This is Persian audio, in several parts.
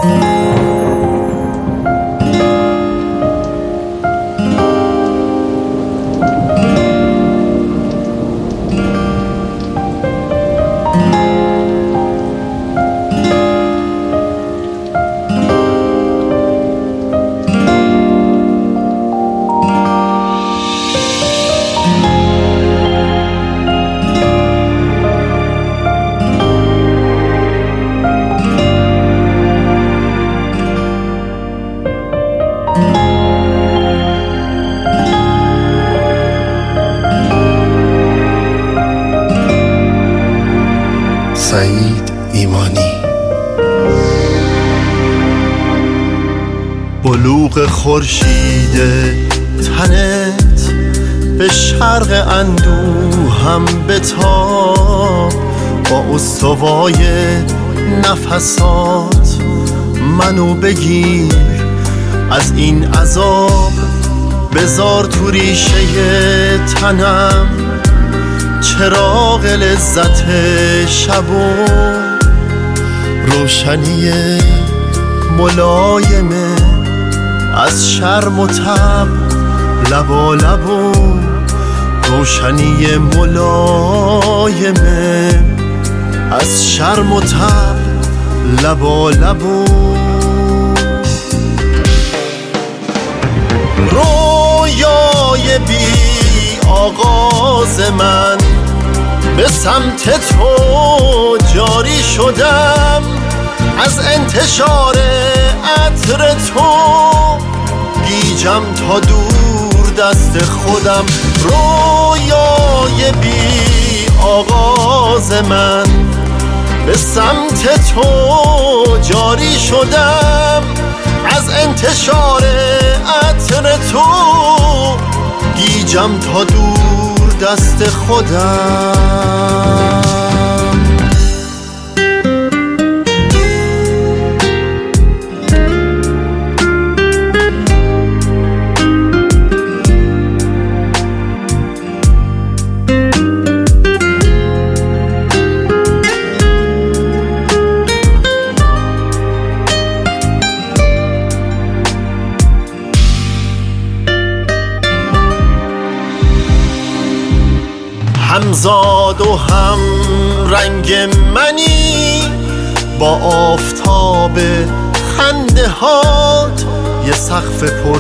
سعید ایمانی. بلوغ خورشید تنت به شرق اندوهم بتاب، با استوای نفسات منو بگیر از این عذاب، بذار تو ریشه تنم چراغ لذت شب و روشنی ملایمه از شرم و تب، لبا لب و روشنی ملایمه از شرم و تب، لبا لب و رویای بی آغاز من، به سمت تو جاری شدم از انتشار عطر تو، گیجم تا دور دست خودم. رویای بی آغاز من، به سمت تو جاری شدم از انتشار عطر تو، گیجم تا دور دست خودم. همزاد و هم رنگ منی با آفتاب خنده هات، یه سقف پر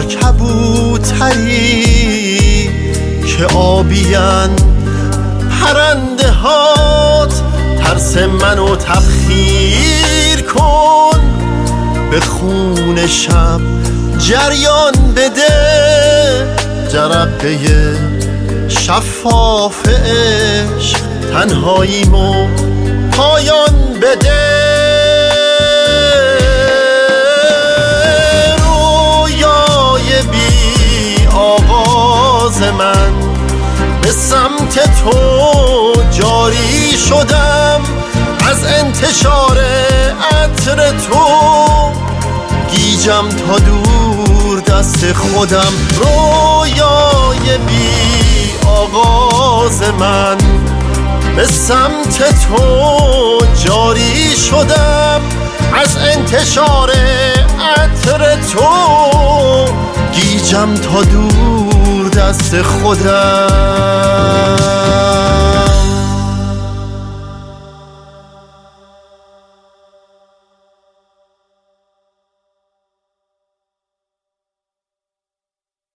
کبوتری که آبیان پرنده هات. ترس منو تبخیر کن، به خون شب جریان بده، جرقه شفاف عشق تنهاییمو پایان بده. رویای بی آغاز من، به سمت تو جاری شدم از انتشار عطر تو، گیجم تا دور دست خودم. رویای بی آغاز من، به سمت تو جاری شدم از انتشار عطر تو، گیجم تا دور دست خودم.